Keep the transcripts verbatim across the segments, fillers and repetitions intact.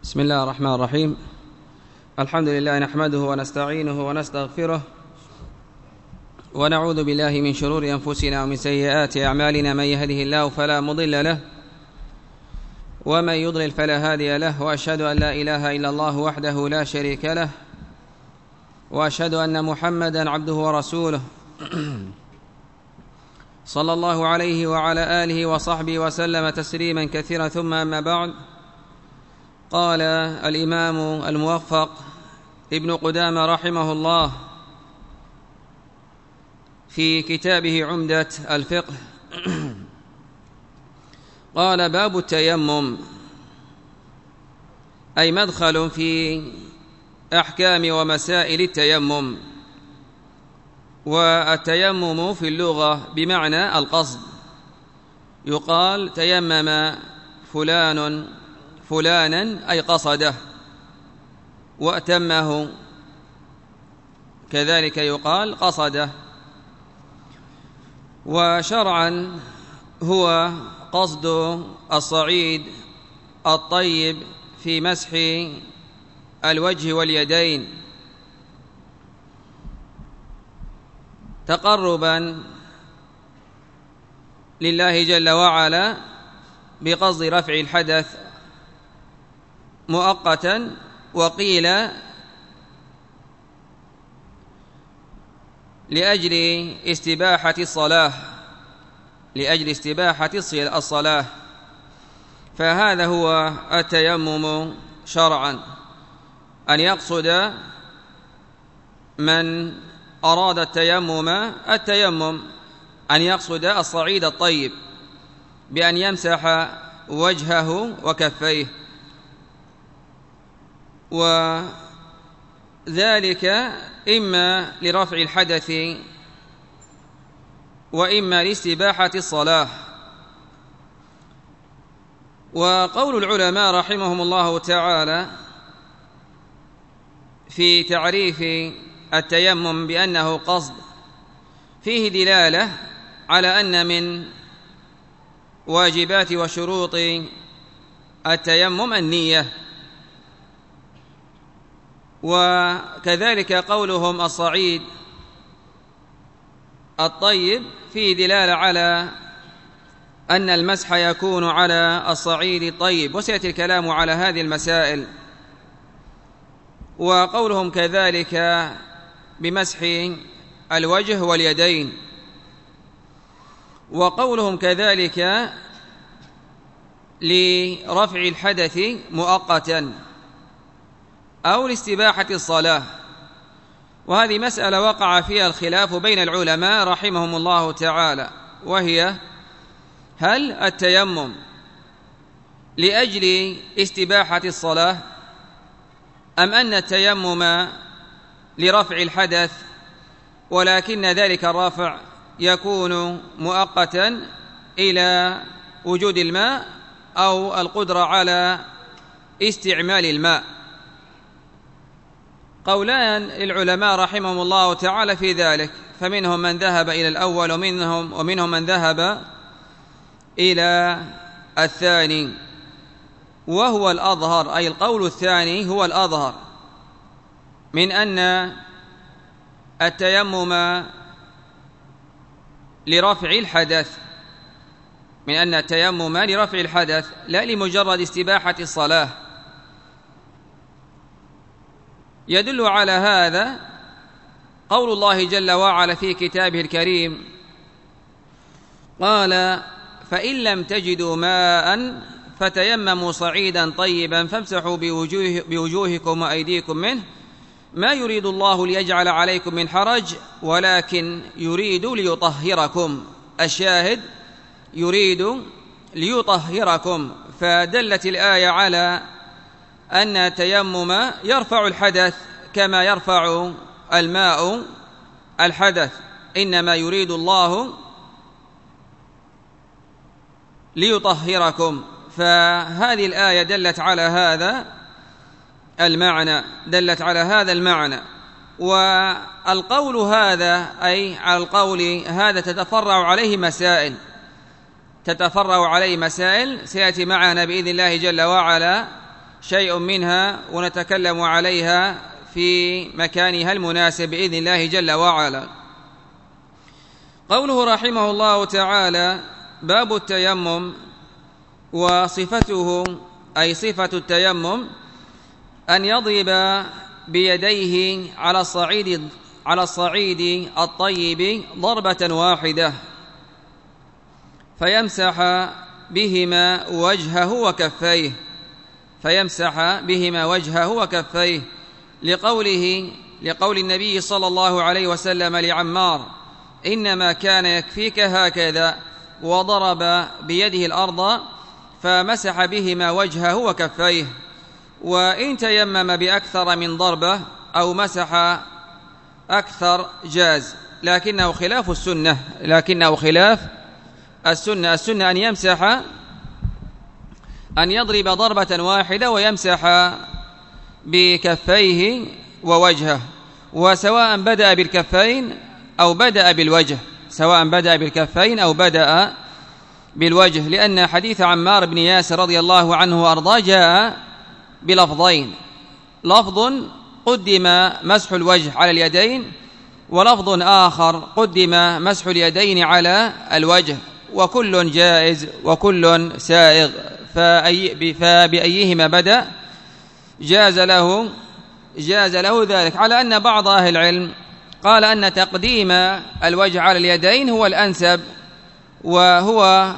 بسم الله الرحمن الرحيم. الحمد لله نحمده ونستعينه ونستغفره ونعوذ بالله من شرور أنفسنا ومن سيئات أعمالنا. من يهده الله فلا مضل له ومن يضلل فلا هادي له، وأشهد أن لا إله إلا الله وحده لا شريك له، وأشهد أن محمدا عبده ورسوله صلى الله عليه وعلى آله وصحبه وسلم تسليما كثيرا. ثم أما بعد، قال الإمام الموفق ابن قدامة رحمه الله في كتابه عمدة الفقه، قال: باب التيمم، أي مدخل في أحكام ومسائل التيمم. والتيمم في اللغة بمعنى القصد، يقال تيمم فلان فلانا أي قصده، وأتمه كذلك يقال قصده. وشرعا هو قصد الصعيد الطيب في مسح الوجه واليدين تقربا لله جل وعلا بقصد رفع الحدث مؤقتا. وقيل لأجل استباحة الصلاة لأجل استباحة الصلاة فهذا هو التيمم شرعا، أن يقصد من أراد التيمم التيمم أن يقصد الصعيد الطيب بأن يمسح وجهه وكفيه، وذلك إما لرفع الحدث وإما لاستباحة الصلاة. وقول العلماء رحمهم الله تعالى في تعريف التيمم بأنه قصد فيه دلالة على أن من واجبات وشروط التيمم النية، وكذلك قولهم الصعيد الطيب فيه دلالة على أن المسح يكون على الصعيد الطيب، وسيأتي الكلام على هذه المسائل. وقولهم كذلك بمسح الوجه واليدين، وقولهم كذلك لرفع الحدث مؤقتا أو لاستباحة الصلاة. وهذه مسألة وقع فيها الخلاف بين العلماء رحمهم الله تعالى، وهي: هل التيمم لأجل استباحة الصلاة أم أن التيمم لرفع الحدث ولكن ذلك الرفع يكون مؤقتا إلى وجود الماء أو القدرة على استعمال الماء؟ قولان للعلماء رحمهم الله تعالى في ذلك، فمنهم من ذهب إلى الأول ومنهم, ومنهم من ذهب إلى الثاني، وهو الأظهر، أي القول الثاني هو الأظهر، من أن التيمم لرفع الحدث من أن التيمم لرفع الحدث لا لمجرد استباحة الصلاة. يدل على هذا قول الله جل وعلا في كتابه الكريم، قال: فإن لم تجدوا ماء فتيمموا صعيدا طيبا فامسحوا بوجوه بوجوهكم وأيديكم منه، ما يريد الله ليجعل عليكم من حرج ولكن يريد ليطهركم. الشاهد: يريد ليطهركم. فدلت الآية على أن التيمم يرفع الحدث كما يرفع الماء الحدث، إنما يريد الله ليطهركم. فهذه الآية دلت على هذا المعنى دلت على هذا المعنى والقول هذا، أي على القول هذا، تتفرع عليه مسائل تتفرع عليه مسائل سيأتي معنا بإذن الله جل وعلا شيء منها ونتكلم عليها في مكانها المناسب بإذن الله جل وعلا. قوله رحمه الله تعالى: باب التيمم وصفته، أي صفة التيمم أن يضرب بيديه على الصعيد على الصعيد الطيب ضربة واحدة فيمسح بهما وجهه وكفيه فيمسح بهما وجهه وكفيه لقوله لقول النبي صلى الله عليه وسلم لعمار: إنما كان يكفيك هكذا، وضرب بيده الأرض فمسح بهما وجهه وكفيه. وإن تيمم بأكثر من ضربة أو مسح أكثر جاز، لكنه خلاف السنة لكنه خلاف السنة السنة أن يمسح أن يضرب ضربة واحدة ويمسح بكفيه ووجهه، وسواء بدأ بالكفين أو بدأ بالوجه سواء بدأ بالكفين أو بدأ بالوجه لأن حديث عمار بن ياسر رضي الله عنه وأرضاه جاء بلفظين: لفظ قدم مسح الوجه على اليدين، ولفظ آخر قدم مسح اليدين على الوجه، وكل جائز وكل سائغ، فأي فبأيهما بدأ جاز له جاز له ذلك، على أن بعض أهل العلم قال أن تقديم الوجه على اليدين هو الأنسب وهو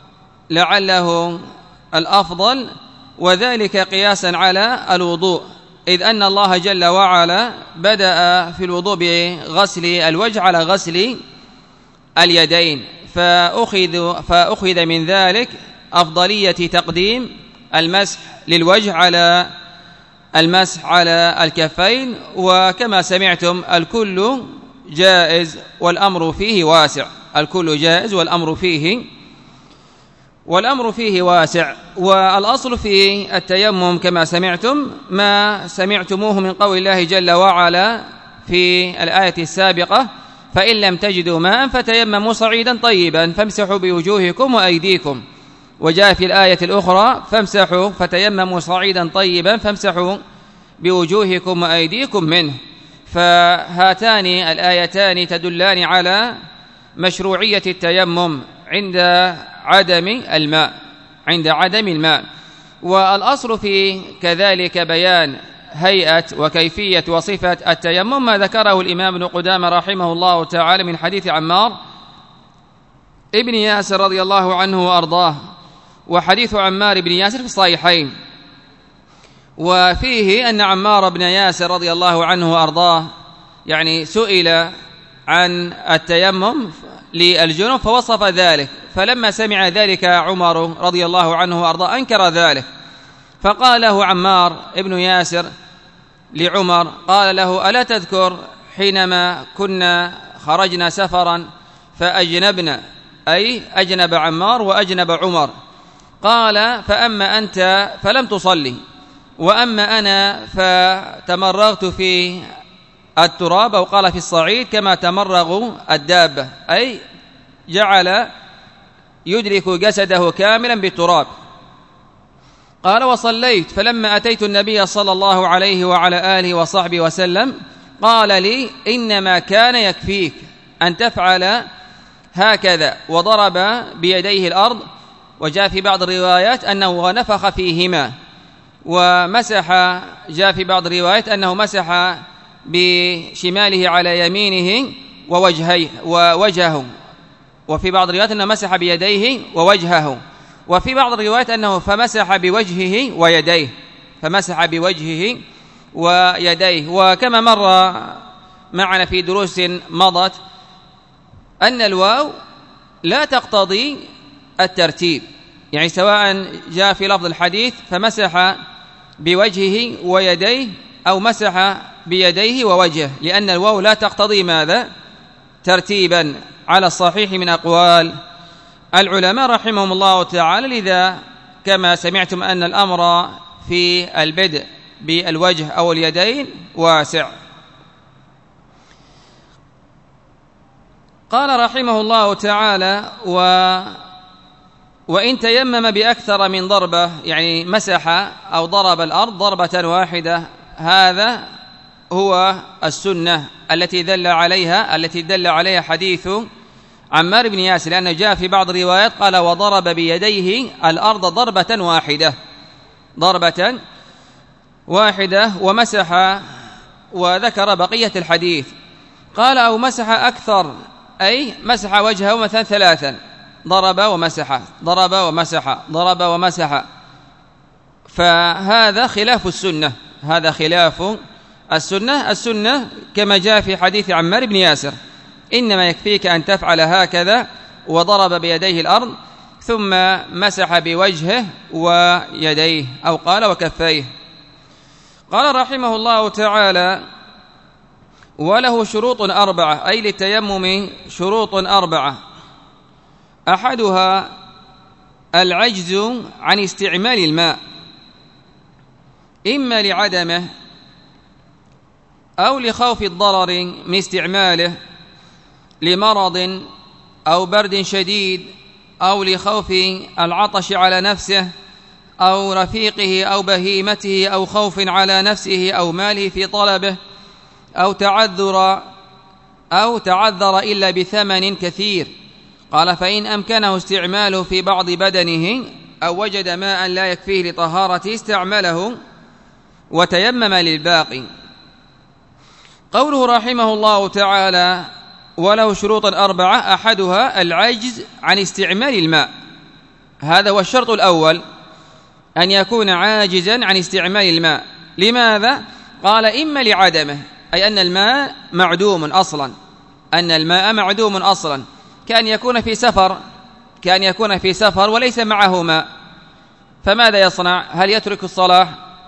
لعله الأفضل، وذلك قياسا على الوضوء، إذ أن الله جل وعلا بدأ في الوضوء بغسل الوجه على غسل اليدين، فأخذ, فأخذ من ذلك أفضلية تقديم المسح للوجه على المسح على الكفين. وكما سمعتم الكل جائز والأمر فيه واسع الكل جائز والأمر فيه والأمر فيه واسع. والأصل في التيمم كما سمعتم ما سمعتموه من قول الله جل وعلا في الآية السابقة: فإن لم تجدوا ماء فتيمموا صعيدا طيبا فامسحوا بوجوهكم وأيديكم. وجاء في الآية الأخرى: فامسحوا فتيمموا صعيدا طيبا فامسحوا بوجوهكم وأيديكم منه. فهاتان الآيتان تدلان على مشروعية التيمم عند عدم الماء عند عدم الماء والأصل في كذلك بيان هيئة وكيفية وصفة التيمم ما ذكره الإمام ابن قدامة رحمه الله تعالى من حديث عمار ابن ياسر رضي الله عنه وأرضاه. وحديث عمار بن ياسر في الصحيحين، وفيه أن عمار بن ياسر رضي الله عنه وأرضاه يعني سئل عن التيمم للجنوب فوصف ذلك، فلما سمع ذلك عمر رضي الله عنه وأرضاه أنكر ذلك، فقال له عمار ابن ياسر لعمر قال له: ألا تذكر حينما كنا خرجنا سفرا فأجنبنا، أي أجنب عمار وأجنب عمر، قال: فأما أنت فلم تصلي، وأما أنا فتمرغت في التراب، أو قال في الصعيد كما تمرغ الدابة، أي جعل يدرك جسده كاملا بالتراب. قال: وصليت، فلما أتيت النبي صلى الله عليه وعلى آله وصحبه وسلم قال لي: إنما كان يكفيك أن تفعل هكذا، وضرب بيديه الأرض. وجاء في بعض الروايات أنه نفخ فيهما ومسح، جاء في بعض الروايات أنه مسح بشماله على يمينه ووجهه ووجهه وفي بعض الروايات أنه مسح بيديه ووجهه، وفي بعض الروايات أنه فمسح بوجهه ويديه فمسح بوجهه ويديه. وكما مر معنا في دروس مضت أن الواو لا تقتضي الترتيب، يعني سواء جاء في لفظ الحديث فمسح بوجهه ويديه أو مسح بيديه ووجهه، لأن الواو لا تقتضي ماذا؟ ترتيبا على الصحيح من أقوال العلماء رحمهم الله تعالى. لذا كما سمعتم أن الأمر في البدء بالوجه أو اليدين واسع. قال رحمه الله تعالى: و وإن تيمم بأكثر من ضربة، يعني مسح أو ضرب الأرض ضربة واحدة، هذا هو السنة التي دل عليها التي دل عليها حديث عمار بن ياسر، لأنه جاء في بعض الروايات قال وضرب بيديه الأرض ضربة واحدة ضربة واحدة ومسح، وذكر بقية الحديث. قال أو مسح أكثر، أي مسح وجهه مثلا ثلاثا، ضرب ومسح ضرب ومسح ضرب ومسح، فهذا خلاف السنة، هذا خلاف السنة. السنة كما جاء في حديث عمار بن ياسر إنما يكفيك أن تفعل هكذا، وضرب بيديه الأرض ثم مسح بوجهه ويديه، أو قال وكفيه. قال رحمه الله تعالى وله شروط أربعة، أي للتيمم شروط أربعة، أحدها العجز عن استعمال الماء، إما لعدمه أو لخوف الضرر من استعماله، لمرض أو برد شديد، أو لخوف العطش على نفسه أو رفيقه أو بهيمته، أو خوف على نفسه أو ماله في طلبه، أو تعذر أو تعذر إلا بثمن كثير. قال فإن أمكنه استعماله في بعض بدنه أو وجد ماء لا يكفيه لطهارته استعمله وتيمم للباقي. قوله رحمه الله تعالى وله شروط أربعة، أحدها العجز عن استعمال الماء، هذا هو الشرط الأول، أن يكون عاجزا عن استعمال الماء. لماذا؟ قال إما لعدمه، أي أن الماء معدوم أصلا، أن الماء معدوم أصلا، كأن يكون في سفر كأن يكون في سفر وليس معه ماء، فماذا يصنع؟ هل يترك الصلاة؟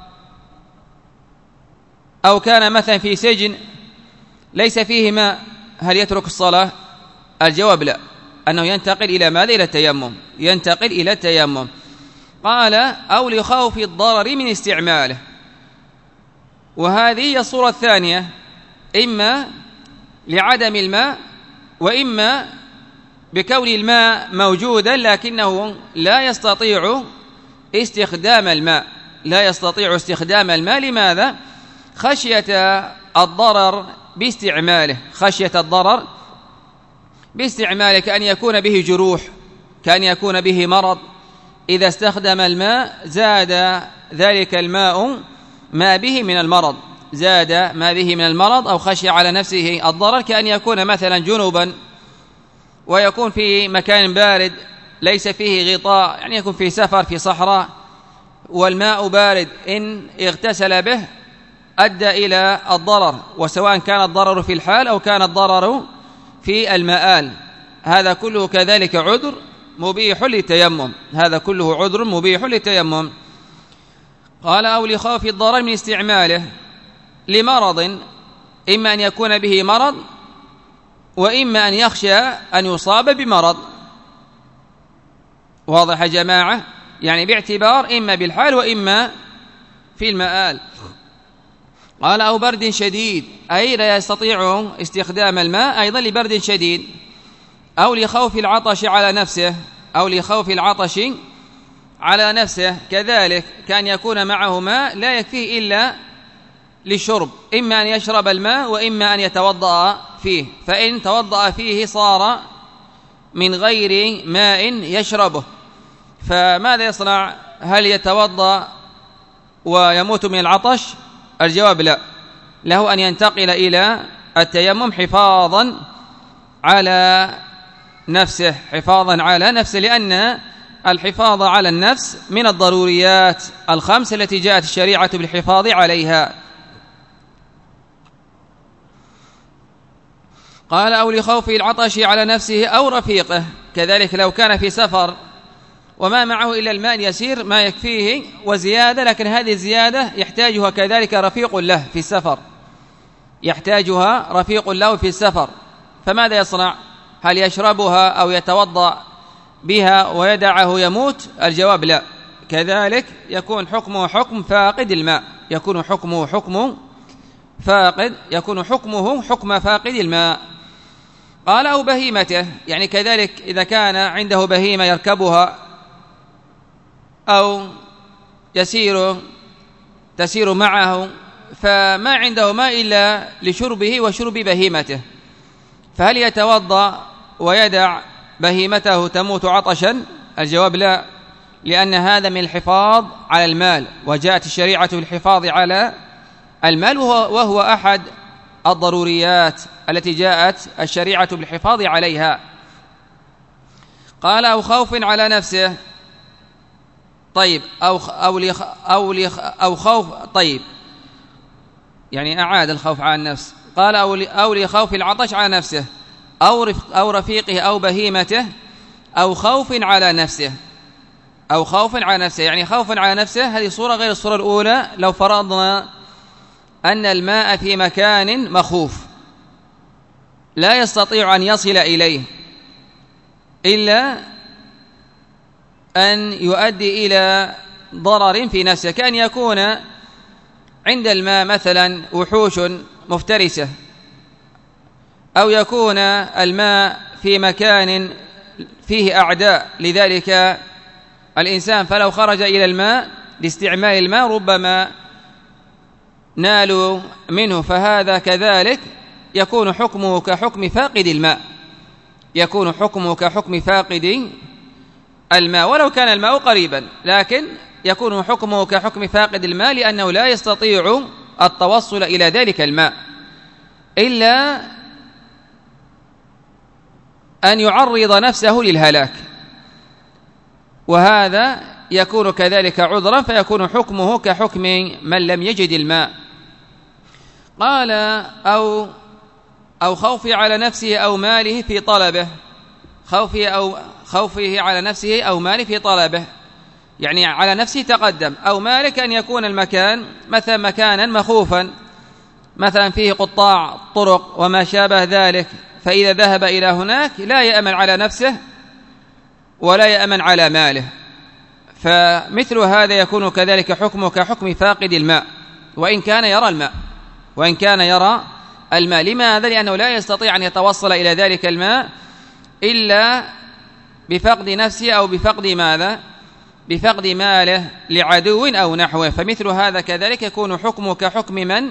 أو كان مثلا في سجن ليس فيه ماء، هل يترك الصلاة؟ الجواب لا، أنه ينتقل إلى ماذا؟ إلى التيمم، ينتقل إلى التيمم. قال أو لخوف الضرر من استعماله، وهذه هي الصورة الثانية، إما لعدم الماء، وإما بكون الماء موجودا لكنه لا يستطيع استخدام الماء لا يستطيع استخدام الماء لماذا؟ خشية الضرر باستعماله خشية الضرر باستعماله كأن يكون به جروح، كأن يكون به مرض، إذا استخدم الماء زاد ذلك الماء ما به من المرض زاد ما به من المرض أو خشي على نفسه الضرر، كأن يكون مثلا جنوبا ويكون في مكان بارد ليس فيه غطاء، يعني يكون في سفر في صحراء والماء بارد، إن اغتسل به أدى إلى الضرر، وسواء كان الضرر في الحال أو كان الضرر في المآل، هذا كله كذلك عذر مبيح للتيمم هذا كله عذر مبيح للتيمم. قال أو لخوف الضرر من استعماله لمرض، إما أن يكون به مرض وإما أن يخشى أن يصاب بمرض. واضح يا جماعة؟ يعني باعتبار إما بالحال وإما في المآل. قال أو برد شديد، أي لا يستطيع استخدام الماء أيضا لبرد شديد، أو لخوف العطش على نفسه أو لخوف العطش على نفسه كذلك، كان يكون معه ماء لا يكفيه إلا للشرب، إما أن يشرب الماء وإما أن يتوضأ فيه، فإن توضأ فيه صار من غير ماء يشربه، فماذا يصنع؟ هل يتوضأ ويموت من العطش؟ الجواب لا، له أن ينتقل إلى التيمم حفاظا على نفسه حفاظا على نفسه لأن الحفاظ على النفس من الضروريات الخمس التي جاءت الشريعة بالحفاظ عليها. قال أو لخوف العطش على نفسه أو رفيقه، كذلك لو كان في سفر وما معه إلا الماء يسير ما يكفيه وزيادة، لكن هذه الزيادة يحتاجها كذلك رفيق له في السفر يحتاجها رفيق له في السفر فماذا يصنع؟ هل يشربها أو يتوضأ بها ويدعه يموت؟ الجواب لا، كذلك يكون حكمه حكم فاقد الماء يكون حكمه حكم فاقد يكون حكمه حكم فاقد الماء. قال أو بهيمته، يعني كذلك إذا كان عنده بهيمة يركبها أو يسير تسير معه، فما عنده ماء إلا لشربه وشرب بهيمته، فهل يتوضأ ويدع بهيمته تموت عطشا؟ الجواب لا، لأن هذا من الحفاظ على المال، وجاءت الشريعة بالحفاظ على المال وهو, وهو أحد الضروريات التي جاءت الشريعة بالحفاظ عليها. قال: أو خوف على نفسه. طيب، أو أو لخ أو لخ أو خوف، طيب يعني أعاد الخوف على النفس. قال: أو أو لخوف العطش على نفسه أو رفق أو رفيقه أو بهيمته، أو خوف على نفسه، أو خوف على نفسه، يعني خوف على نفسه هذه صورة غير الصورة الأولى. لو فرضنا أن الماء في مكان مخوف لا يستطيع أن يصل إليه إلا أن يؤدي إلى ضرر في نفسه، كأن يكون عند الماء مثلا وحوش مفترسة، أو يكون الماء في مكان فيه أعداء لذلك الإنسان، فلو خرج إلى الماء لاستعمال الماء ربما نالوا منه، فهذا كذلك يكون حكمه كحكم فاقد الماء، يكون حكمه كحكم فاقد الماء ولو كان الماء قريبا، لكن يكون حكمه كحكم فاقد الماء لأنه لا يستطيع التوصل إلى ذلك الماء إلا أن يعرض نفسه للهلاك، وهذا يكون كذلك عذرا، فيكون حكمه كحكم من لم يجد الماء. قال: أو أو خوفه على نفسه أو ماله في طلبه، خوفه أو خوفه على نفسه أو ماله في طلبه، يعني على نفسه تقدم، أو مالك أن يكون المكان مثلا مكانا مخوفا، مثلا فيه قطاع طرق وما شابه ذلك، فإذا ذهب إلى هناك لا يأمن على نفسه ولا يأمن على ماله، فمثل هذا يكون كذلك حكمه كحكم فاقد الماء وإن كان يرى الماء وإن كان يرى الماء. لماذا؟ لأنه لا يستطيع أن يتوصل إلى ذلك الماء إلا بفقد نفسه أو بفقد ماذا؟ بفقد ماله لعدو أو نحوه، فمثل هذا كذلك يكون حكمه كحكم من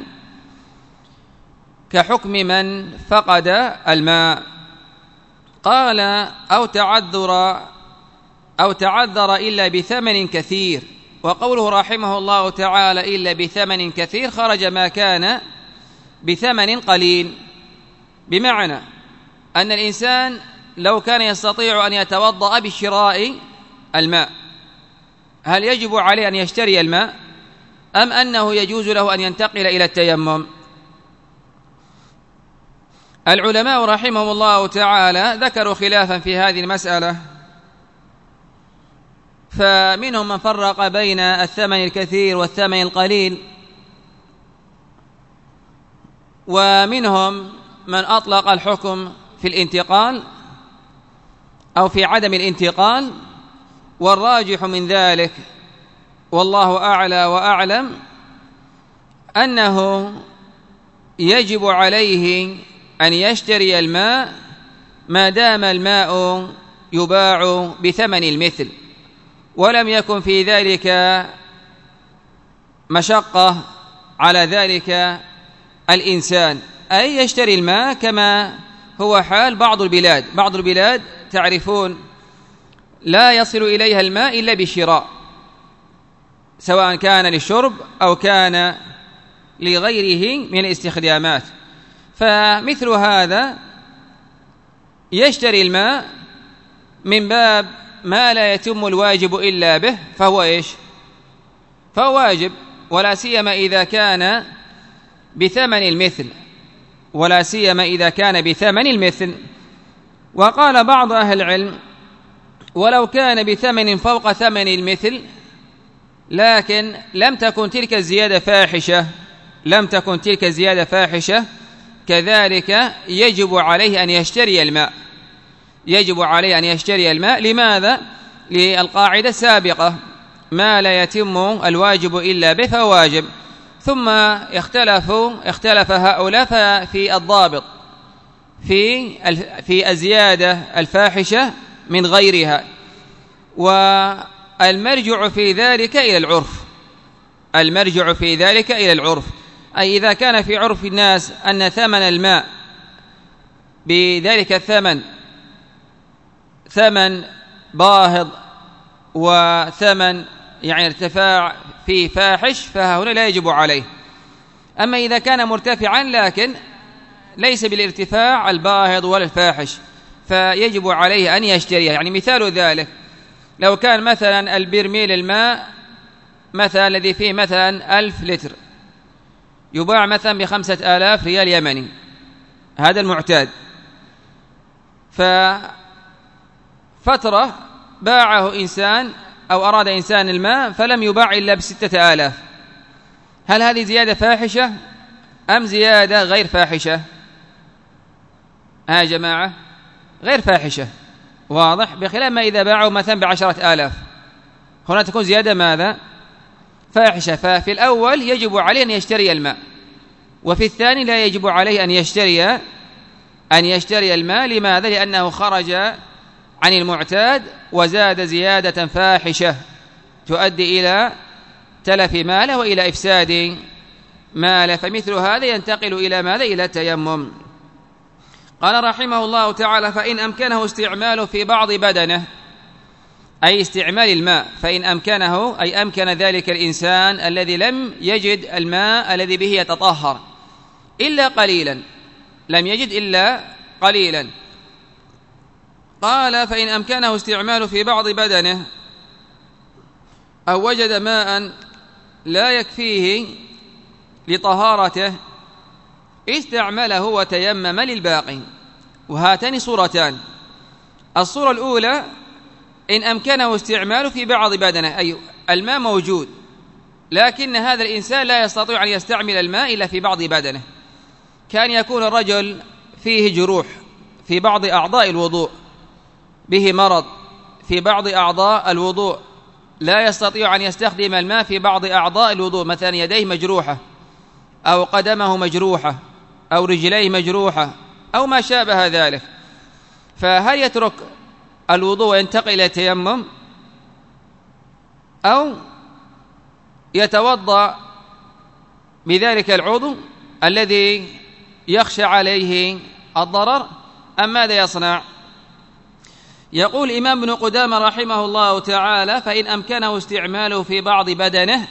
كحكم من فقد الماء. قال: أو تعذر أو تعذر إلا بثمن كثير. وقوله رحمه الله تعالى إلا بثمن كثير خرج ما كان بثمن قليل، بمعنى أن الإنسان لو كان يستطيع أن يتوضأ بشراء الماء، هل يجب عليه أن يشتري الماء أم أنه يجوز له أن ينتقل إلى التيمم؟ العلماء رحمهم الله تعالى ذكروا خلافا في هذه المسألة، فمنهم من فرق بين الثمن الكثير والثمن القليل، ومنهم من أطلق الحكم في الانتقال أو في عدم الانتقال، والراجح من ذلك والله أعلى وأعلم أنه يجب عليه أن يشتري الماء ما دام الماء يباع بثمن المثل، ولم يكن في ذلك مشقة على ذلك الإنسان، أي يشتري الماء كما هو حال بعض البلاد. بعض البلاد تعرفون لا يصل إليها الماء إلا بشراء، سواء كان للشرب أو كان لغيره من الاستخدامات، فمثل هذا يشتري الماء من باب ما لا يتم الواجب إلا به، فهو إيش؟ فهو واجب، ولا سيما إذا كان بثمن المثل ولا سيما إذا كان بثمن المثل. وقال بعض أهل العلم: ولو كان بثمن فوق ثمن المثل لكن لم تكن تلك الزيادة فاحشة لم تكن تلك الزيادة فاحشة كذلك يجب عليه أن يشتري الماء يجب عليه أن يشتري الماء. لماذا؟ للقاعدة السابقة: ما لا يتم الواجب إلا به فهو واجب. ثم اختلفوا اختلف هؤلاء في الضابط في في الزيادة الفاحشة من غيرها، والمرجع في ذلك إلى العرف، المرجع في ذلك إلى العرف، أي إذا كان في عرف الناس أن ثمن الماء بذلك الثمن ثمن باهظ وثمن يعني ارتفاع فيه فاحش، فهنا لا يجب عليه. أما إذا كان مرتفعا لكن ليس بالارتفاع الباهظ ولا الفاحش فيجب عليه أن يشتريه. يعني مثال ذلك لو كان مثلا البرميل الماء مثلا الذي فيه مثلا ألف لتر يباع مثلا بخمسة آلاف ريال يمني، هذا المعتاد، ففترة باعه إنسان أو أراد إنسان الماء فلم يباع إلا بستة آلاف، هل هذه زيادة فاحشة أم زيادة غير فاحشة؟ ها يا جماعة غير فاحشة، واضح، بخلاف ما إذا باعوا مثلا بعشرة آلاف، هنا تكون زيادة ماذا؟ فاحشة. ففي الأول يجب عليه أن يشتري الماء، وفي الثاني لا يجب عليه أن يشتري أن يشتري الماء. لماذا؟ لأنه خرج عن المعتاد وزاد زيادة فاحشة تؤدي إلى تلف ماله وإلى إفساد ماله، فمثل هذا ينتقل إلى ماذا؟ إلى التيمم. قال رحمه الله تعالى: فإن أمكنه استعماله في بعض بدنه، أي استعمال الماء، فإن أمكنه أي أمكن ذلك الإنسان الذي لم يجد الماء الذي به يتطهر إلا قليلا، لم يجد إلا قليلا. قال: فإن أمكنه استعماله في بعض بدنه أو وجد ماء لا يكفيه لطهارته استعمله وتيمم للباقي. وهاتان صورتان: الصورة الأولى إن أمكنه استعماله في بعض بدنه، أي الماء موجود لكن هذا الإنسان لا يستطيع أن يستعمل الماء إلا في بعض بدنه، كان يكون الرجل فيه جروح في بعض أعضاء الوضوء، به مرض في بعض أعضاء الوضوء، لا يستطيع أن يستخدم الماء في بعض أعضاء الوضوء، مثلا يديه مجروحة أو قدمه مجروحة أو رجليه مجروحة أو ما شابه ذلك، فهل يترك الوضوء وينتقل إلى التيمم أو يتوضأ بذلك العضو الذي يخشى عليه الضرر أم ماذا يصنع؟ يقول الإمام ابن قدامة رحمه الله تعالى: فإن أمكنه استعماله في بعض بدنه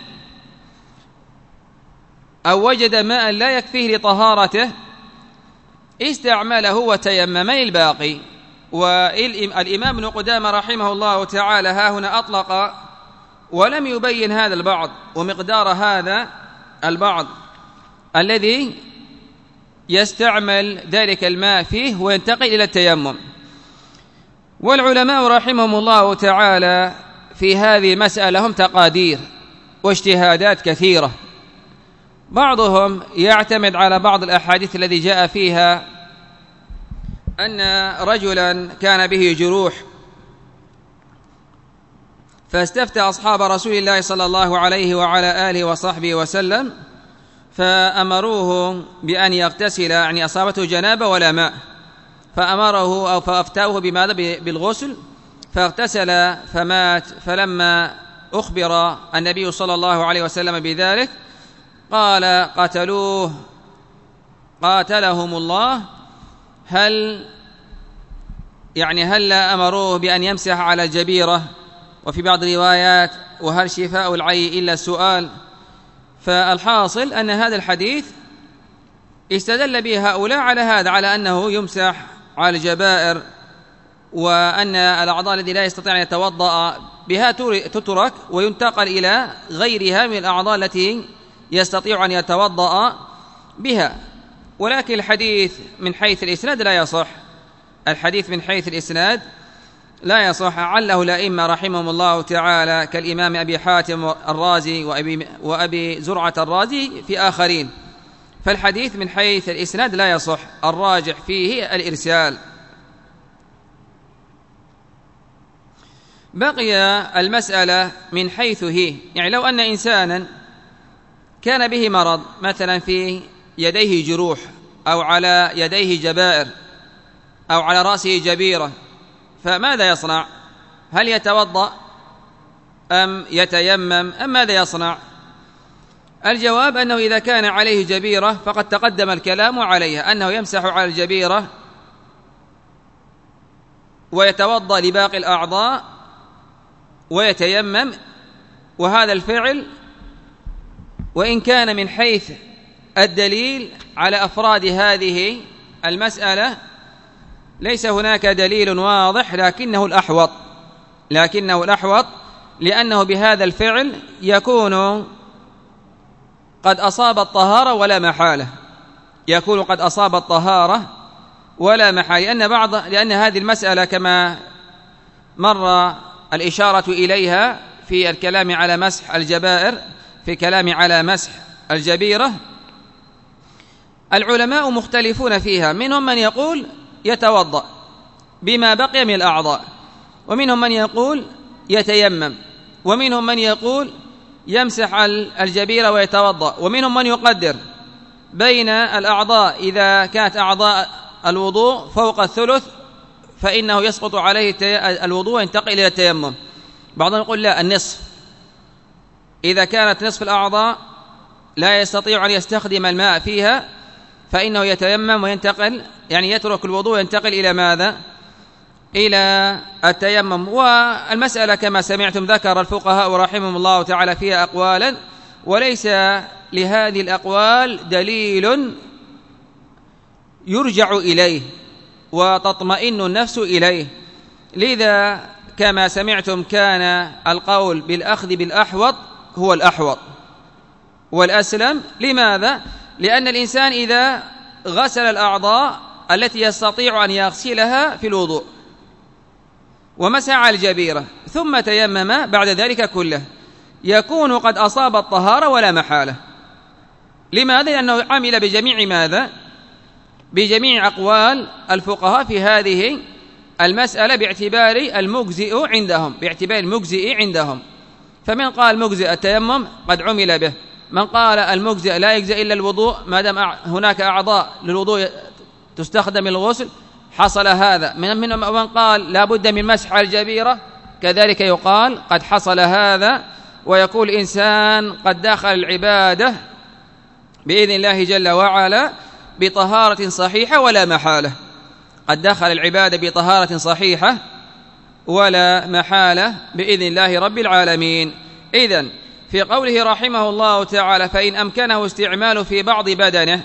أو وجد ماء لا يكفيه لطهارته استعمله وتيمم للباقي. والإمام ابن قدامة رحمه الله تعالى ها هنا أطلق ولم يبين هذا البعض ومقدار هذا البعض الذي يستعمل ذلك الماء فيه وينتقل إلى التيمم. والعلماء رحمهم الله تعالى في هذه المسألة هم تقادير واجتهادات كثيرة، بعضهم يعتمد على بعض الأحاديث التي جاء فيها أن رجلا كان به جروح فاستفتى أصحاب رسول الله صلى الله عليه وعلى آله وصحبه وسلم فأمروه بأن يغتسل، يعني أصابته جنابة ولا ماء، فأمره أو فأفتوه بماذا؟ بالغسل، فاغتسل فمات. فلما أخبر النبي صلى الله عليه وسلم بذلك قال: قتلوه قاتلهم الله، هل يعني هل لا أمروه بأن يمسح على الجبيرة؟ وفي بعض الروايات: وهل شفاء العي إلا السؤال؟ فالحاصل أن هذا الحديث استدل به هؤلاء على هذا، على أنه يمسح على الجبائر، وأن الأعضاء التي لا يستطيع أن يتوضأ بها تترك وينتقل إلى غيرها من الأعضاء التي يستطيع أن يتوضأ بها. ولكن الحديث من حيث الإسناد لا يصح، الحديث من حيث الإسناد لا يصح، عله الأئمة رحمهم الله تعالى كالإمام أبي حاتم الرازي وأبي, وأبي زرعة الرازي في آخرين، فالحديث من حيث الإسناد لا يصح، الراجح فيه الإرسال. بقي المسألة من حيث هي، يعني لو أن إنسانا كان به مرض مثلا في يديه جروح أو على يديه جبائر أو على رأسه جبيرة، فماذا يصنع؟ هل يتوضأ أم يتيمم أم ماذا يصنع؟ الجواب أنه إذا كان عليه جبيرة فقد تقدم الكلام عليها، أنه يمسح على الجبيرة ويتوضأ لباقي الأعضاء ويتيمم. وهذا الفعل وإن كان من حيث الدليل على أفراد هذه المسألة ليس هناك دليل واضح، لكنه الأحوط لكنه الأحوط لأنه بهذا الفعل يكون قد أصاب الطهارة ولا محالة يكون قد أصاب الطهارة ولا محالة لأن بعض لأن هذه المسألة كما مر الإشارة إليها في الكلام على مسح الجبائر في كلام على مسح الجبيرة، العلماء مختلفون فيها، منهم من يقول يتوضأ بما بقي من الأعضاء، ومنهم من يقول يتيمم، ومنهم من يقول يمسح الجبيرة ويتوضأ، ومنهم من يقدر بين الأعضاء إذا كانت أعضاء الوضوء فوق الثلث فإنه يسقط عليه الوضوء وينتقل إلى التيمم. بعضهم يقول لا، النصف، إذا كانت نصف الأعضاء لا يستطيع أن يستخدم الماء فيها فإنه يتيمم وينتقل، يعني يترك الوضوء وينتقل إلى ماذا؟ إلى التيمم. والمسألة كما سمعتم ذكر الفقهاء رحمهم الله تعالى فيها أقوالا، وليس لهذه الأقوال دليل يرجع إليه وتطمئن النفس إليه، لذا كما سمعتم كان القول بالأخذ بالأحوط هو الأحوط والأسلم. لماذا؟ لأن الإنسان إذا غسل الأعضاء التي يستطيع أن يغسلها في الوضوء ومسح على الجبيرة ثم تيمم بعد ذلك كله يكون قد أصاب الطهارة ولا محالة. لماذا؟ لأنه عمل بجميع ماذا؟ بجميع أقوال الفقهاء في هذه المسألة باعتبار المجزئ عندهم باعتبار المجزئ عندهم فمن قال مجزئ التيمم قد عمل به، من قال المجزئ لا يجزئ إلا الوضوء ما دام هناك أعضاء للوضوء تستخدم الغسل حصل هذا، من من قال لا بد من مسح الجبيرة كذلك يقال قد حصل هذا، ويقول الإنسان قد دخل العبادة بإذن الله جل وعلا بطهارة صحيحة ولا محالة، قد دخل العبادة بطهارة صحيحة ولا محالة بإذن الله رب العالمين. إذن في قوله رحمه الله تعالى فإن أمكنه استعماله في بعض بدنه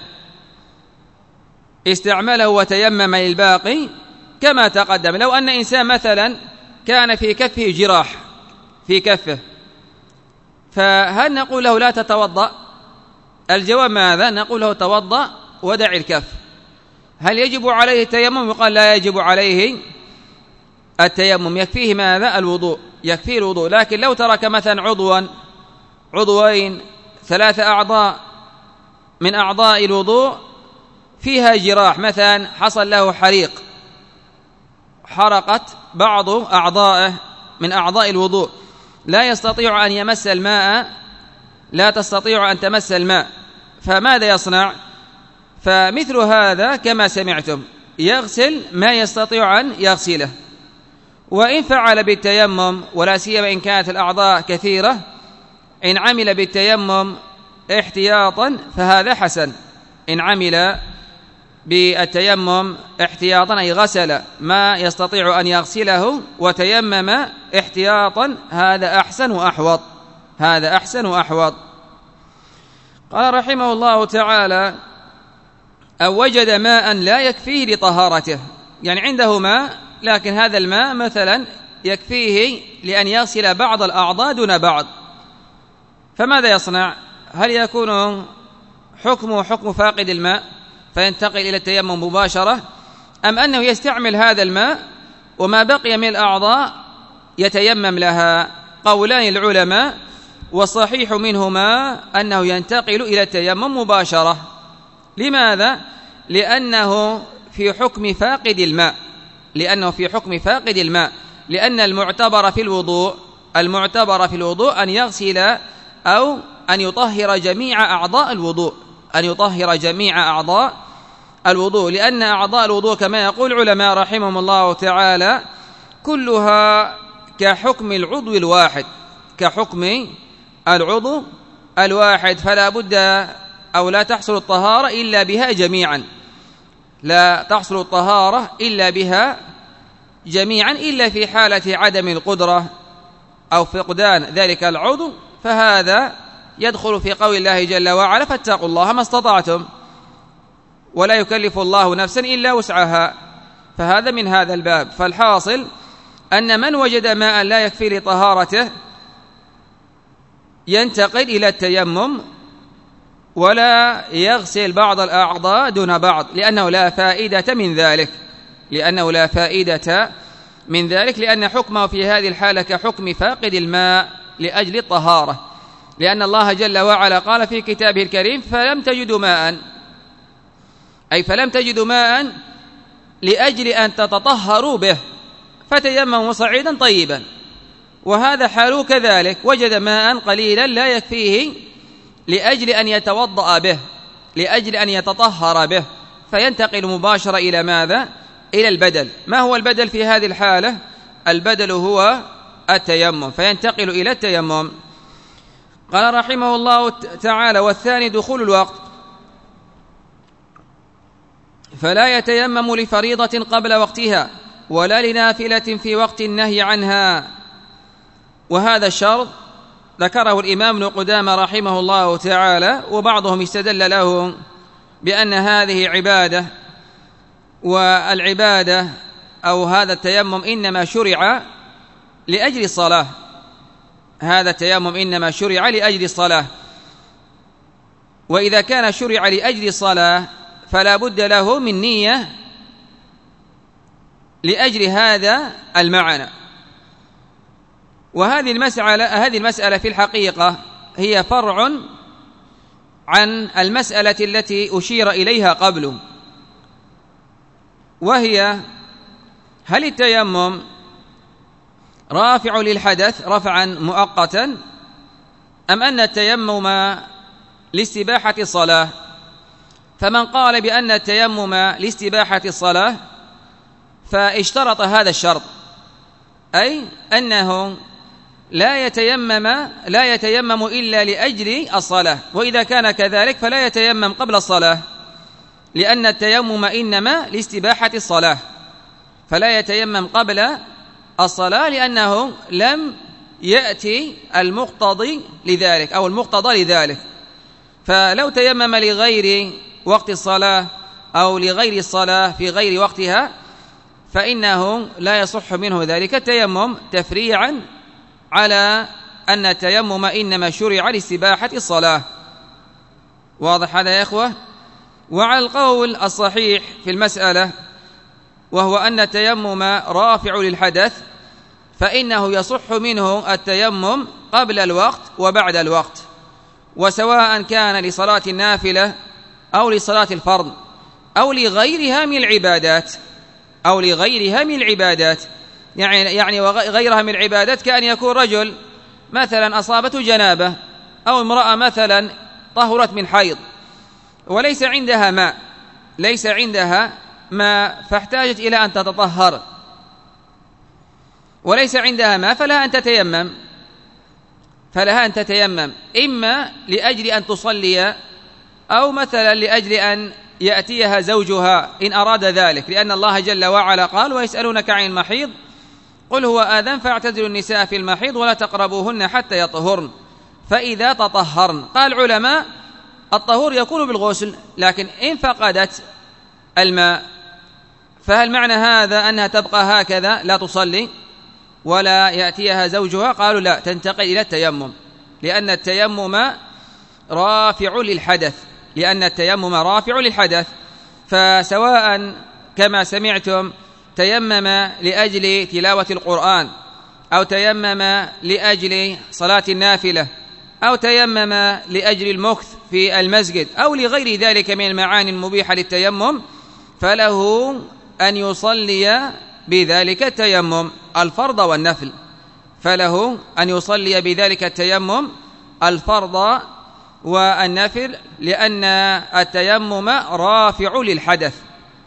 استعمله وتيمم للباقي كما تقدم. لو أن إنسان مثلا كان في كفه جراح في كفه، فهل نقول له لا تتوضأ؟ الجواب ماذا؟ نقول له توضأ ودع الكف. هل يجب عليه التيمم؟ يقال لا يجب عليه التيمم، يكفيه ماذا؟ الوضوء، يكفيه الوضوء. لكن لو ترك مثلا عضوا عضوين ثلاثة أعضاء من أعضاء الوضوء فيها جراح، مثلا حصل له حريق حرقت بعض أعضائه من أعضاء الوضوء، لا يستطيع أن يمس الماء لا تستطيع أن تمس الماء، فماذا يصنع؟ فمثل هذا كما سمعتم يغسل ما يستطيع أن يغسله، وإن فعل بالتيمم ولا سيما إن كانت الأعضاء كثيرة إن عمل بالتيمم احتياطا فهذا حسن، إن عمل بالتيمم احتياطا أي غسل ما يستطيع أن يغسله وتيمم احتياطا هذا أحسن وأحوط هذا أحسن وأحوط. قال رحمه الله تعالى أو وجد ماء لا يكفيه لطهارته، يعني عنده ماء لكن هذا الماء مثلا يكفيه لأن يغسل بعض الأعضاء دون بعض، فماذا يصنع؟ هل يكون حكمه حكم فاقد الماء فينتقل إلى التيمم مباشرة، أم أنه يستعمل هذا الماء وما بقي من الأعضاء يتيمم لها؟ قولان العلماء، والصحيح منهما أنه ينتقل إلى التيمم مباشرة. لماذا؟ لأنه في حكم فاقد الماء لأنه في حكم فاقد الماء لأن المعتبر في الوضوء المعتبر في الوضوء أن يغسل أو أن يطهر جميع أعضاء الوضوء أن يطهر جميع أعضاء الوضوء لأن أعضاء الوضوء كما يقول العلماء رحمهم الله تعالى كلها كحكم العضو الواحد كحكم العضو الواحد، فلا بد أو لا تحصل الطهارة إلا بها جميعا، لا تحصل الطهارة إلا بها جميعا، إلا في حالة عدم القدرة أو فقدان ذلك العضو، فهذا يدخل في قول الله جل وعلا: فاتقوا الله ما استطعتم، ولا يكلف الله نفسا إلا وسعها، فهذا من هذا الباب. فالحاصل أن من وجد ماء لا يكفي لطهارته ينتقل إلى التيمم ولا يغسل بعض الأعضاء دون بعض، لأنه لا فائدة من ذلك لأنه لا فائدة من ذلك لأن حكمه في هذه الحالة كحكم فاقد الماء لأجل الطهارة، لأن الله جل وعلا قال في كتابه الكريم: فلم تجدوا ماء، أي فلم تجدوا ماء لأجل أن تتطهروا به فتيمموا صعيدا طيبا. وهذا حاله كذلك، وجد ماء قليلا لا يكفيه لأجل أن يتوضأ به، لأجل أن يتطهر به، فينتقل مباشرة إلى ماذا؟ إلى البدل. ما هو البدل في هذه الحالة؟ البدل هو التيمم، فينتقل إلى التيمم. قال رحمه الله تعالى: والثاني دخول الوقت، فلا يتيمم لفريضة قبل وقتها ولا لنافلة في وقت النهي عنها. وهذا الشرط ذكره الإمام ابن قدامة رحمه الله تعالى، وبعضهم استدل له بأن هذه عبادة، والعبادة أو هذا التيمم إنما شرع لأجل الصلاة، هذا التيمم إنما شرع لأجل الصلاة، وإذا كان شرع لأجل الصلاة فلا بد له من نية لأجل هذا المعنى. وهذه المسألة هذه المسألة في الحقيقة هي فرع عن المسألة التي أشير إليها قبل، وهي: هل التيمم رافع للحدث رفعا مؤقتا، أم أن التيمم لاستباحة الصلاة؟ فمن قال بأن التيمم لاستباحة الصلاة فاشترط هذا الشرط، أي أنه لا يتيمم لا يتيمم إلا لأجل الصلاة، وإذا كان كذلك فلا يتيمم قبل الصلاة، لأن التيمم إنما لاستباحة الصلاة، فلا يتيمم قبل الصلاة لأنه لم يأتي المقتضي لذلك أو المقتضى لذلك. فلو تيمم لغير وقت الصلاة أو لغير الصلاة في غير وقتها فإنه لا يصح منه ذلك التيمم، تفريعا على أن التيمم إنما شرع لاستباحة الصلاة. واضح هذا يا إخوة؟ وعلى القول الصحيح في المسألة، وهو أن التيمم رافع للحدث، فإنه يصح منه التيمم قبل الوقت وبعد الوقت، وسواء كان لصلاة النافلة أو لصلاة الفرض أو لغيرها من العبادات أو لغيرها من العبادات يعني يعني وغيرها من العبادات، كأن يكون رجل مثلا أصابته جنابة، أو امرأة مثلا طهرت من حيض وليس عندها ماء ليس عندها ماء فاحتاجت إلى أن تتطهر وليس عندها ماء، فلها أن تتيمم فلها أن تتيمم إما لأجل أن تصلي أو مثلا لأجل أن يأتيها زوجها إن أراد ذلك، لأن الله جل وعلا قال: ويسألونك عن المحيض قل هو آذن فاعتزلوا النساء في المحيض ولا تقربوهن حتى يطهرن فإذا تطهرن. قال العلماء: الطهور يكون بالغسل، لكن إن فقدت الماء فهل معنى هذا أنها تبقى هكذا لا تصلي ولا يأتيها زوجها؟ قالوا لا، تنتقل إلى التيمم، لأن التيمم رافع للحدث لأن التيمم رافع للحدث فسواء كما سمعتم تيمم لأجل تلاوة القرآن، أو تيمم لأجل صلاة النافلة، أو تيمم لأجل المكث في المسجد، أو لغير ذلك من المعاني المبيحة للتيمم، فله أن يصلي بذلك التيمم الفرض والنفل فله أن يصلي بذلك التيمم الفرض والنفل لأن التيمم رافع للحدث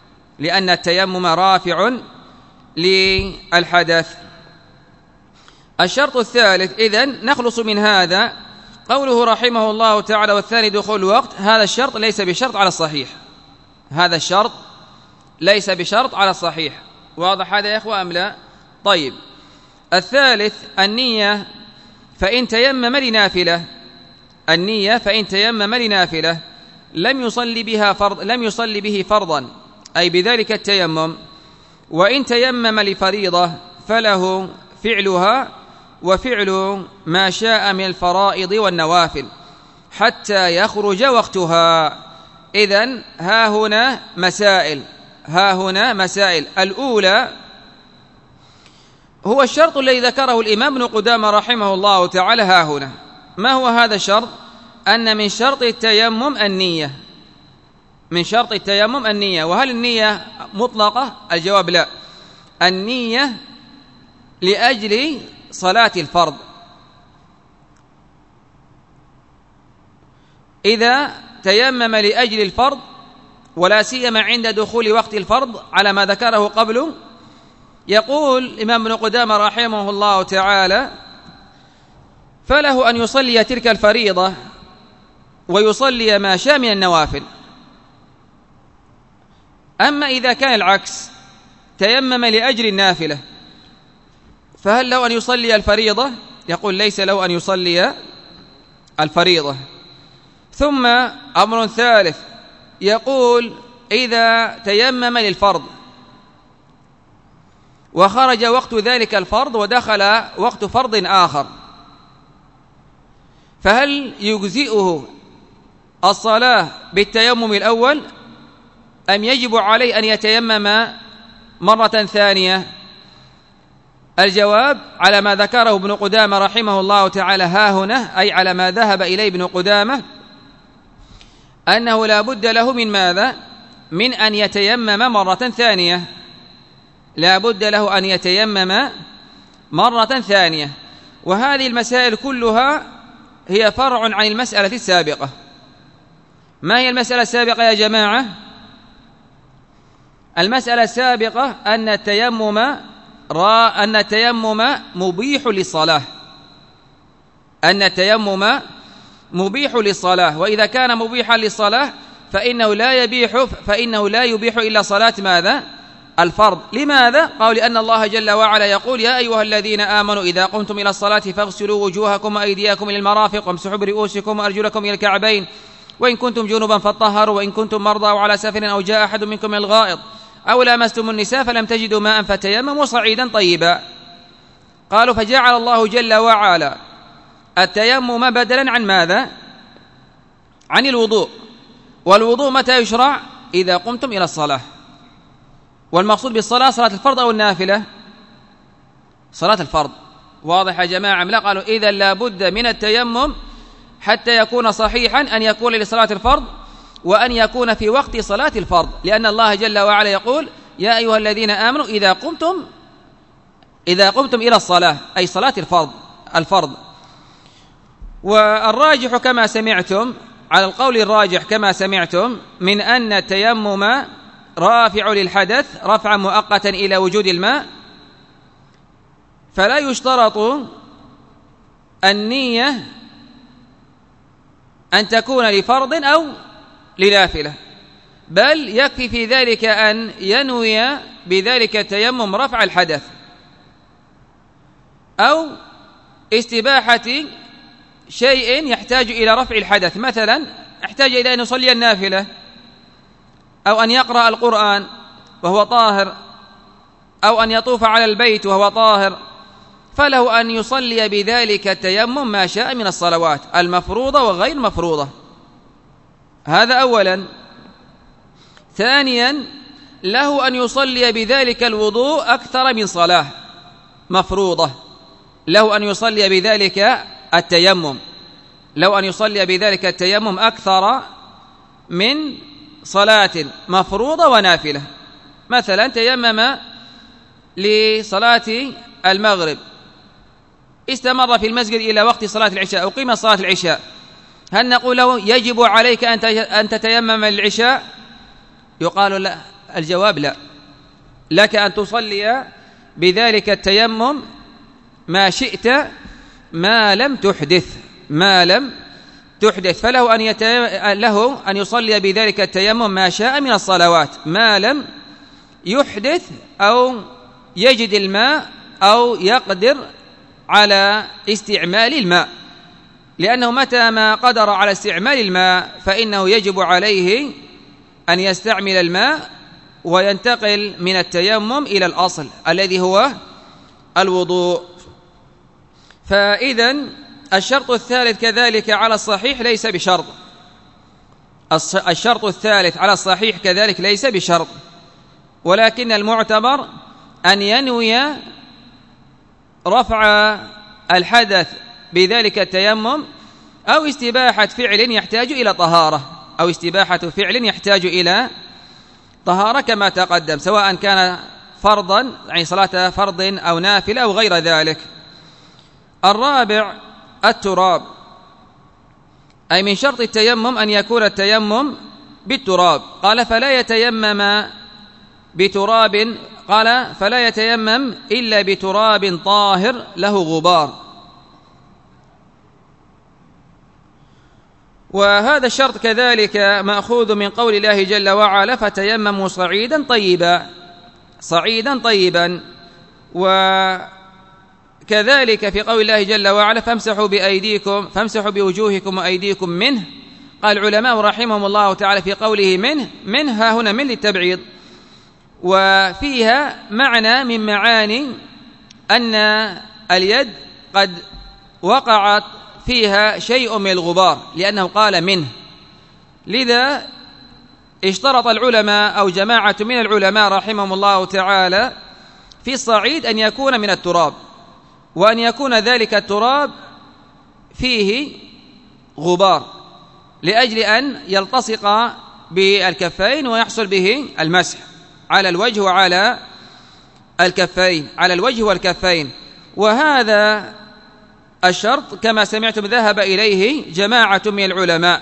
لأن التيمم رافع للحدث. الشرط الثالث إذن نخلص من هذا قوله رحمه الله تعالى والثاني دخول الوقت. هذا الشرط ليس بشرط على الصحيح، هذا الشرط ليس بشرط على الصحيح. واضح هذا يا إخوة أم لا؟ طيب، الثالث النية، فإن تيمم لنافلة، النية فإن تيمم لنافلة لم يصلي بها فرض لم يصلي به فرضا، أي بذلك التيمم، وإن تيمم لفريضة فله فعلها وفعل ما شاء من الفرائض والنوافل حتى يخرج وقتها. إذن ها هنا مسائل ها هنا مسائل الأولى هو الشرط الذي ذكره الإمام ابن قدامة رحمه الله تعالى ها هنا. ما هو هذا الشرط؟ أن من شرط التيمم النية، من شرط التيمم النية. وهل النية مطلقة؟ الجواب لا، النية لأجل صلاة الفرض. إذا تيمم لأجل الفرض ولا سيما عند دخول وقت الفرض على ما ذكره قبل، يقول الإمام ابن قدامة رحمه الله تعالى فله أن يصلي تلك الفريضة ويصلي ما شاء من النوافل. أما إذا كان العكس، تيمم لأجل النافلة، فهل له أن يصلي الفريضة؟ يقول ليس له أن يصلي الفريضة. ثم أمر ثالث، يقول إذا تيمم للفرض وخرج وقت ذلك الفرض ودخل وقت فرض آخر، فهل يجزئه الصلاة بالتيمم الأول أم يجب عليه أن يتيمم مرة ثانية؟ الجواب على ما ذكره ابن قدامة رحمه الله تعالى ها هنا، أي على ما ذهب إليه ابن قدامة، أنه لا بد له من ماذا؟ من أن يتيمم مرة ثانية، لا بد له أن يتيمم مرة ثانية. وهذه المسائل كلها هي فرع عن المسألة السابقة. ما هي المسألة السابقة يا جماعة؟ المسألة السابقة أن التيمم را أن التيمم مبيح للصلاة، أن التيمم مبيح للصلاة، وإذا كان مبيحا للصلاة فإنه لا يبيح فإنه لا يبيح إلا صلاة ماذا؟ الفرض. لماذا؟ قال لأن الله جل وعلا يقول يا أيها الذين آمنوا إذا قمتم إلى الصلاة فاغسلوا وجوهكم وأيديكم إلى المرافق وامسحوا برؤوسكم وأرجلكم إلى الكعبين وإن كنتم جنبا فطهروا وإن كنتم مرضى أو على سفر أو جاء أحد منكم من الغائط أو لامستم النساء فلم تجدوا ماء فتيمموا صعيدا طيبا. قالوا فجعل الله جل وعلا التيمم بدلا عن ماذا؟ عن الوضوء. والوضوء متى يشرع؟ إذا قمتم إلى الصلاة. والمقصود بالصلاة صلاة الفرض أو النافلة؟ صلاة الفرض. واضح يا جماعة؟ لا، قالوا إذا لا بد من التيمم حتى يكون صحيحا أن يكون لصلاة الفرض وأن يكون في وقت صلاة الفرض، لأن الله جل وعلا يقول يا أيها الذين آمنوا إذا قمتم إذا قمتم إلى الصلاة، أي صلاة الفرض الفرض. والراجح كما سمعتم، على القول الراجح كما سمعتم، من أن التيمم رافع للحدث رفعا مؤقتا إلى وجود الماء، فلا يشترط النية أن تكون لفرض أو لنافلة، بل يكفي في ذلك أن ينوي بذلك التيمم رفع الحدث أو استباحة شيء يحتاج إلى رفع الحدث. مثلا احتاج إلى أن يصلي النافلة أو أن يقرأ القرآن وهو طاهر أو أن يطوف على البيت وهو طاهر، فله أن يصلي بذلك التيمم ما شاء من الصلوات المفروضة وغير المفروضة. هذا أولا. ثانيا، له أن يصلي بذلك الوضوء أكثر من صلاة مفروضة، له أن يصلي بذلك التيمم له أن يصلي بذلك التيمم أكثر من صلاة مفروضة ونافلة. مثلا تيمم لصلاة المغرب، استمر في المسجد إلى وقت صلاة العشاء، أقيمت صلاة العشاء، هل نقول له يجب عليك أن تتيمم للعشاء؟ يقال لا، الجواب لا، لك أن تصلي بذلك التيمم ما شئت ما لم تحدث ما لم تحدث فله أن, يتيم... له أن يصلي بذلك التيمم ما شاء من الصلوات ما لم يحدث أو يجد الماء أو يقدر على استعمال الماء، لأنه متى ما قدر على استعمال الماء فإنه يجب عليه أن يستعمل الماء وينتقل من التيمم إلى الأصل الذي هو الوضوء. فإذا الشرط الثالث كذلك على الصحيح ليس بشرط الشرط الثالث على الصحيح كذلك ليس بشرط، ولكن المعتبر أن ينوي رفع الحدث بذلك التيمم أو استباحة فعل يحتاج إلى طهارة أو استباحة فعل يحتاج إلى طهارة كما تقدم، سواء كان فرضا يعني صلاة فرض أو نافل أو غير ذلك. الرابع التراب، أي من شرط التيمم أن يكون التيمم بالتراب. قال فلا يتيمم بتراب قال فلا يتيمم إلا بتراب طاهر له غبار. وهذا الشرط كذلك مأخوذ من قول الله جل وعلا فتيمموا صعيدا طيبا صعيدا طيبا وكذلك في قول الله جل وعلا فامسحوا بأيديكم فامسحوا بوجوهكم وأيديكم منه. قال العلماء رحمهم الله تعالى في قوله منه منها هنا من للتبعيض، وفيها معنى من معاني أن اليد قد وقعت فيها شيء من الغبار لأنه قال منه، لذا اشترط العلماء أو جماعة من العلماء رحمهم الله تعالى في الصعيد أن يكون من التراب، وأن يكون ذلك التراب فيه غبار لأجل أن يلتصق بالكفين ويحصل به المسح على الوجه وعلى الكفين على الوجه والكفين. وهذا الشرط كما سمعتم ذهب إليه جماعة من العلماء،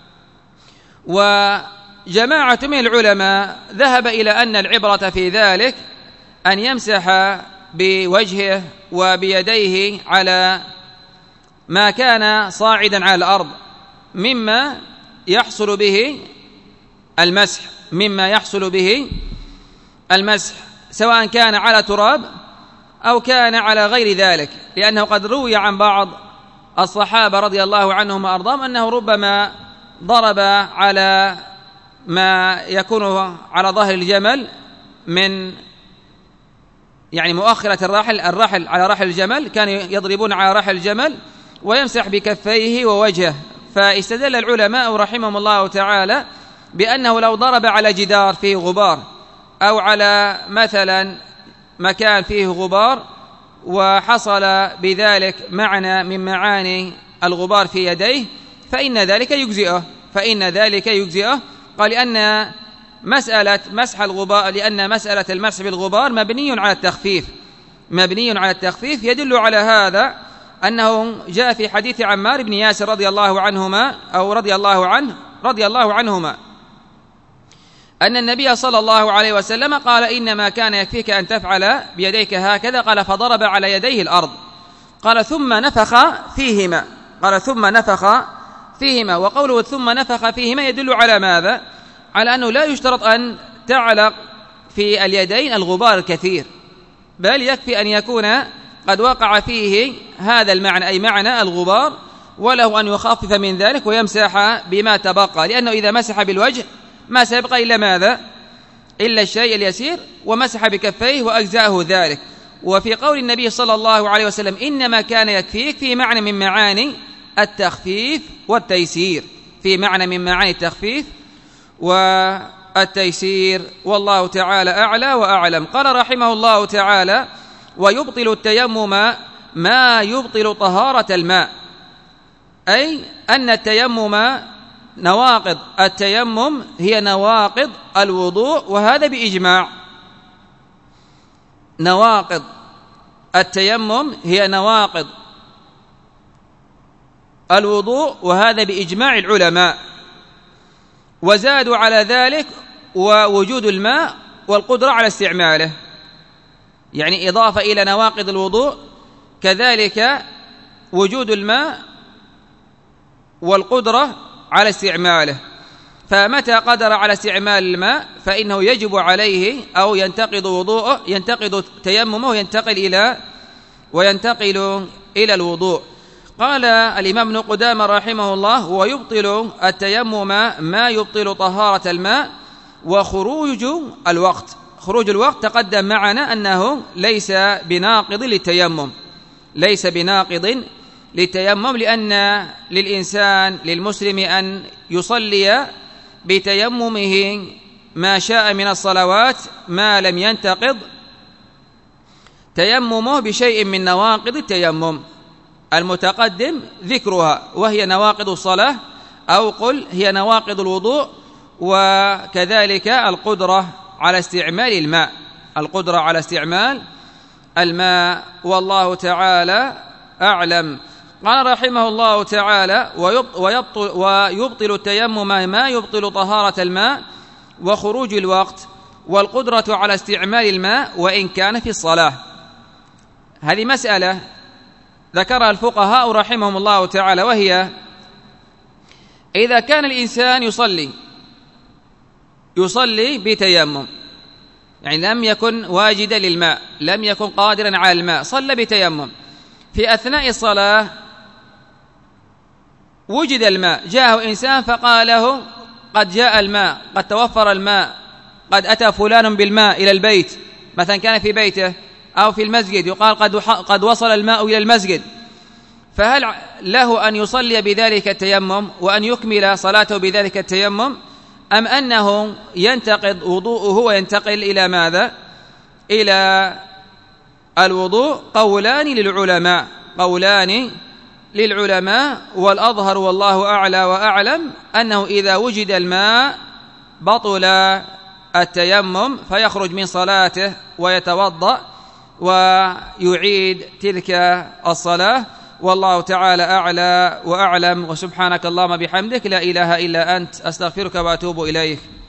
وجماعة من العلماء ذهب إلى أن العبرة في ذلك أن يمسح بوجهه وبيديه على ما كان صاعدا على الأرض مما يحصل به المسح مما يحصل به المسح سواء كان على تراب أو كان على غير ذلك، لأنه قد روي عن بعض الصحابة رضي الله عنهم وأرضاهم أنه ربما ضرب على ما يكون على ظهر الجمل من يعني مؤخرة الرحل الرحل على رحل الجمل، كانوا يضربون على رحل الجمل ويمسح بكفيه ووجهه. فاستدل العلماء رحمهم الله تعالى بأنه لو ضرب على جدار فيه غبار أو على مثلا مكان فيه غبار وحصل بذلك معنى من معاني الغبار في يديه فإن ذلك يجزئه فإن ذلك يجزئه قال لأن مسألة مسح الغبار لأن مسألة المسح بالغبار مبني على التخفيف مبني على التخفيف يدل على هذا أنه جاء في حديث عمار بن ياسر رضي الله عنهما أو رضي الله عنه رضي الله عنهما أن النبي صلى الله عليه وسلم قال إنما كان يكفيك أن تفعل بيديك هكذا، قال فضرب على يديه الأرض، قال ثم نفخ فيهما قال ثم نفخ فيهما وقوله ثم نفخ فيهما يدل على ماذا؟ على أنه لا يشترط أن تعلق في اليدين الغبار الكثير، بل يكفي أن يكون قد وقع فيه هذا المعنى أي معنى الغبار، وله أن يخفف من ذلك ويمسح بما تبقى، لأنه إذا مسح بالوجه ما سيبقى إلا ماذا؟ إلا الشيء اليسير، ومسح بكفيه وأجزاءه ذلك. وفي قول النبي صلى الله عليه وسلم إنما كان يكفيك في معنى من معاني التخفيف والتيسير في معنى من معاني التخفيف والتيسير، والله تعالى أعلى وأعلم. قال رحمه الله تعالى ويبطل التيمم ما يبطل طهارة الماء، أي أن التيمم نواقض التيمم هي نواقض الوضوء، وهذا بإجماع. نواقض التيمم هي نواقض الوضوء، وهذا بإجماع العلماء، وزادوا على ذلك ووجود الماء والقدرة على استعماله، يعني إضافة إلى نواقض الوضوء كذلك وجود الماء والقدرة على استعماله، فمتى قدر على استعمال الماء فإنه يجب عليه أو ينتقض وضوءه، ينتقض تيممه وينتقل إلى وينتقل إلى الوضوء. قال الإمام ابن قدامة رحمه الله: ويبطل التيمم ما يبطل طهارة الماء وخروج الوقت. خروج الوقت تقدم معنا أنه ليس بناقض للتيمم، ليس بناقض للتيمم، لأن للإنسان للمسلم أن يصلي بتيممه ما شاء من الصلوات ما لم ينتقض تيممه بشيء من نواقض التيمم المتقدم ذكرها، وهي نواقض الصلاة، أو قل هي نواقض الوضوء، وكذلك القدرة على استعمال الماء، القدرة على استعمال الماء، والله تعالى أعلم. قال رحمه الله تعالى: ويبطل, ويبطل التيمم ما يبطل طهارة الماء وخروج الوقت والقدرة على استعمال الماء وإن كان في الصلاة. هذه مسألة ذكرها الفقهاء رحمهم الله تعالى، وهي إذا كان الإنسان يصلي يصلي بتيمم، يعني لم يكن واجدا للماء، لم يكن قادرا على الماء، صلى بتيمم، في أثناء الصلاة وجد الماء، جاءه إنسان فقال له: قد جاء الماء، قد توفر الماء، قد أتى فلان بالماء إلى البيت، مثلا كان في بيته أو في المسجد، يقال قد قد وصل الماء إلى المسجد، فهل له أن يصلي بذلك التيمم وأن يكمل صلاته بذلك التيمم، أم أنه ينتقض وضوءه وينتقل إلى ماذا؟ إلى الوضوء؟ قولان للعلماء، قولان للعلماء، والأظهر والله أعلى وأعلم أنه إذا وجد الماء بطل التيمم، فيخرج من صلاته ويتوضأ ويعيد تلك الصلاة، والله تعالى أعلى وأعلم. وسبحانك اللهم بحمدك، لا إله إلا أنت، أستغفرك وأتوب إليك.